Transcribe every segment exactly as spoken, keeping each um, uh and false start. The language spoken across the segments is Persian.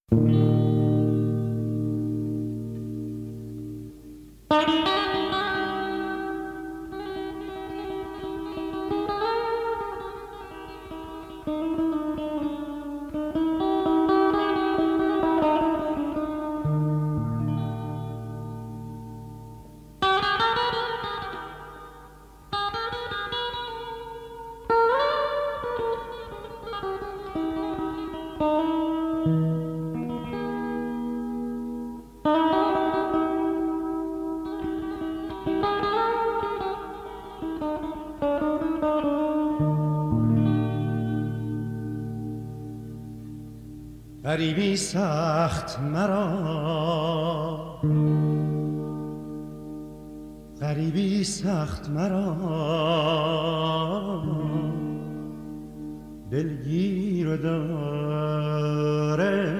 غریبی سخت مرا، غریبی سخت مرا دلگیر داره،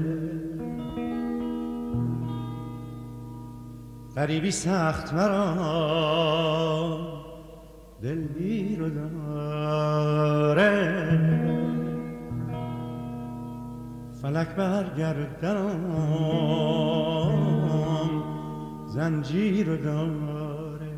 غریبی سخت مرا دلگیر داره، فلک برگردنم زنجیر داره.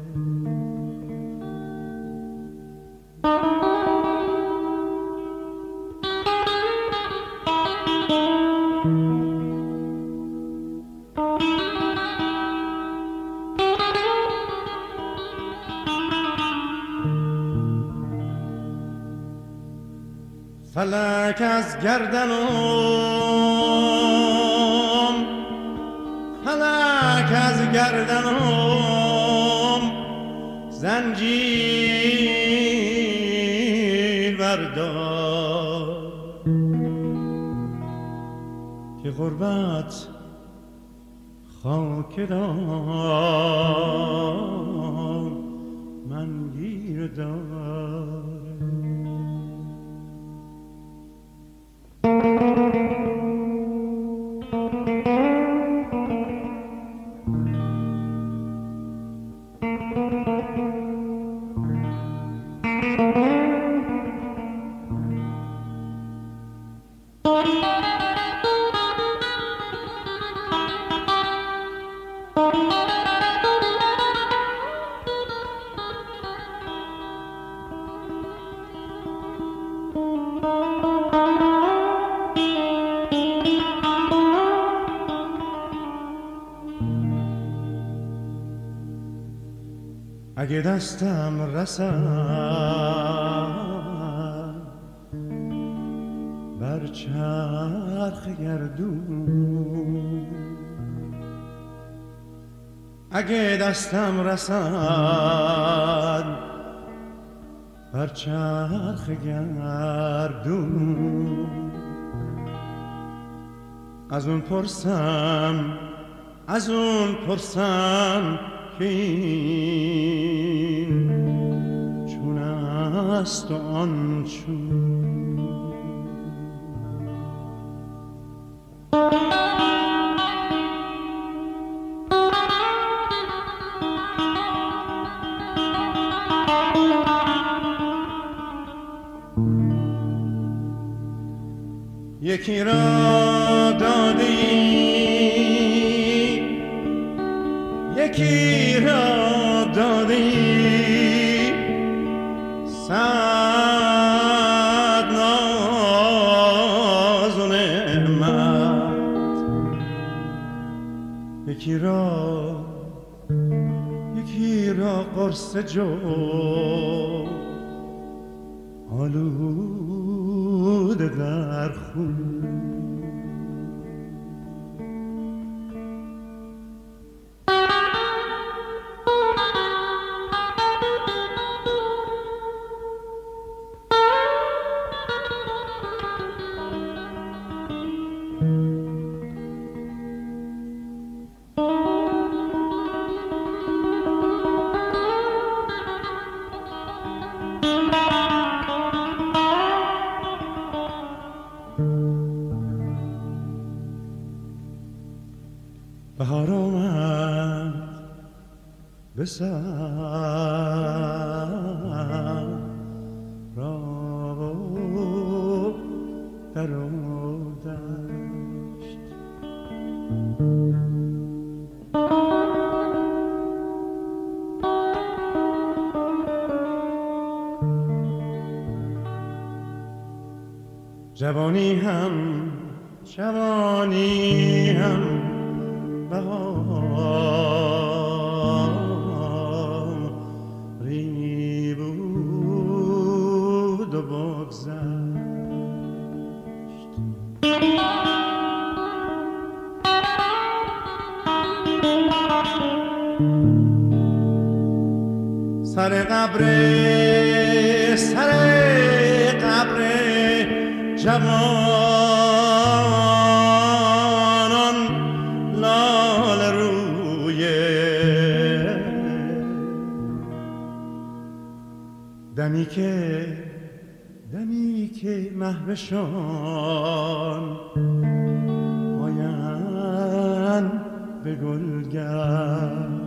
فلک از گردنم، فلک از گردنم زنجیر بردار، که غربت خاک دار من گیر دار. اگه دستم رسد بر چرخ گردون، اگه دستم رسد بر چرخ گردون، از اون پرسم از اون پرسم که این چون است و آن چون. یکی را داده ای، یکی را داده ای صد ناز و نعمت، یکی را یکی را قرص جو آلوده در خون. بهار آمد به سر را در و دشت، جوانی هم جوانی هم بهاری بود و بگذشت. سر قبر سر قبر جوانان لاله رویه، دمی که دمی که محوشان آیند به گلگشت.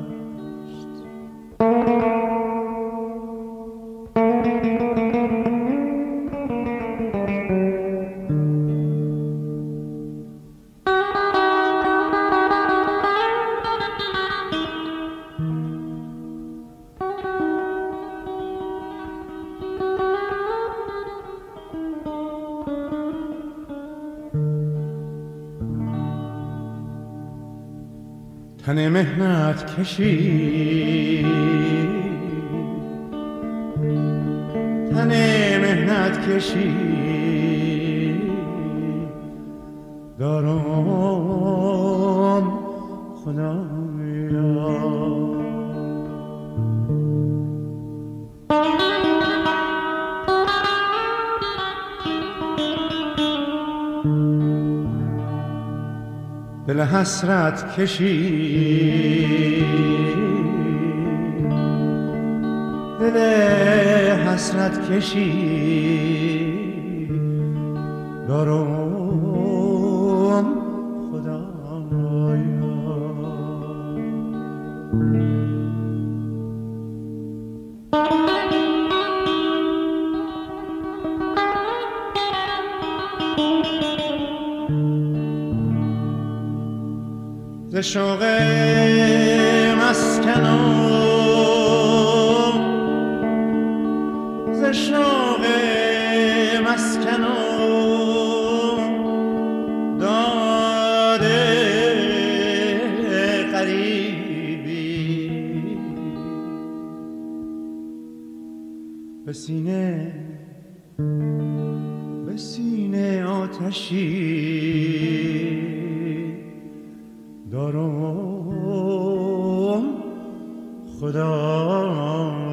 تن مهنت کشی تن مهنت کشی دارم خدایا. دل حسرت کشی دل حسرت کشی دارم خدایا. ز شوق مسکنم ز شوق مسکنم داده غریبی به سینه به سینه آتشی دارم خدا.